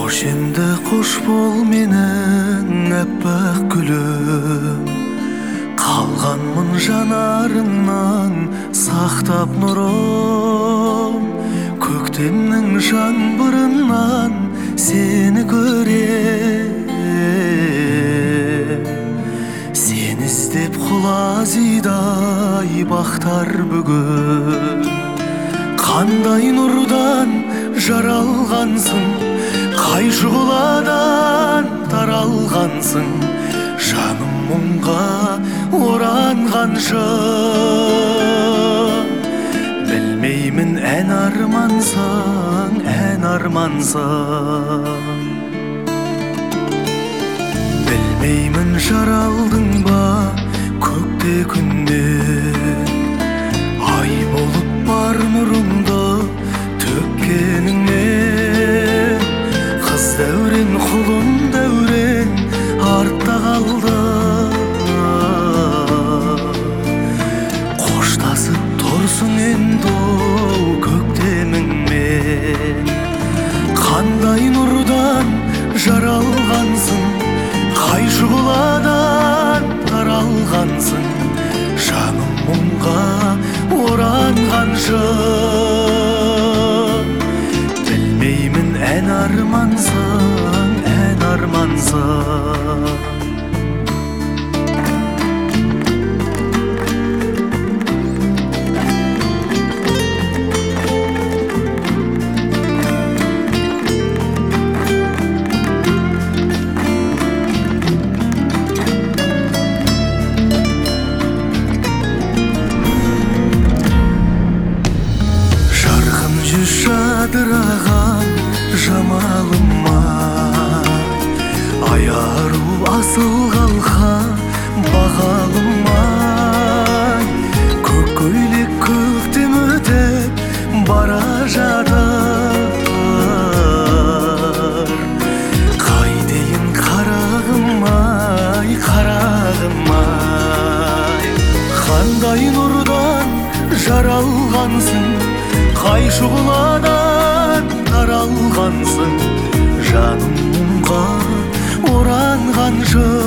Қош енді қош бол менің әппақ гүлім, қалғанмын жанарыңнан сақтап нұрым. Көктемнің жаңбырынан сені көрем, сені іздеп құлазидай бақтар бүгін. Қандай нұрдан жаралғансың, қай шұғыладан таралғансың, жаным мұңға оранғанша. Білмеймін ән армансың, ән армансың. Білмеймін жаралдың ба көкте күннен, ай болып бар нұрыңды төккеніңнен. Қыз дәурен құлын дәурен артта қалды, қоштасып тұрсың енді көктеміңмен. Қандай нұрдан жаралғансың, қай шұғыладан таралғансың, жаным мұңға оранғанша. Білмеймін ән армансың, ән армансың. Жадыраған жамалыма, ай ару асыл қалқа бағалыма. Көк көйлек көктем өтіп бара жатыр, қайтейін қарағым-ай, қарағым-ай. Қандай нұрдан жаралғансың, қай шұғыладан таралғансың, жаным мұңға оранғанша.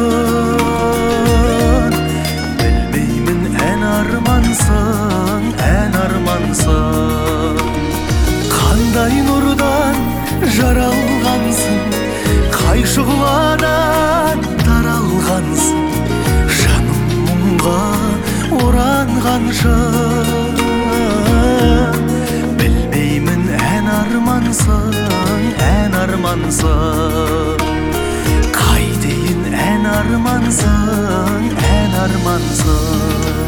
Білмеймін ән армансың, ән армансың. Қандай нұрдан жаралғансың, қай шұғыладан таралғансың, жаным мұңға оранғанша. Ән армансың, қайтейін ән армансың, ән армансың.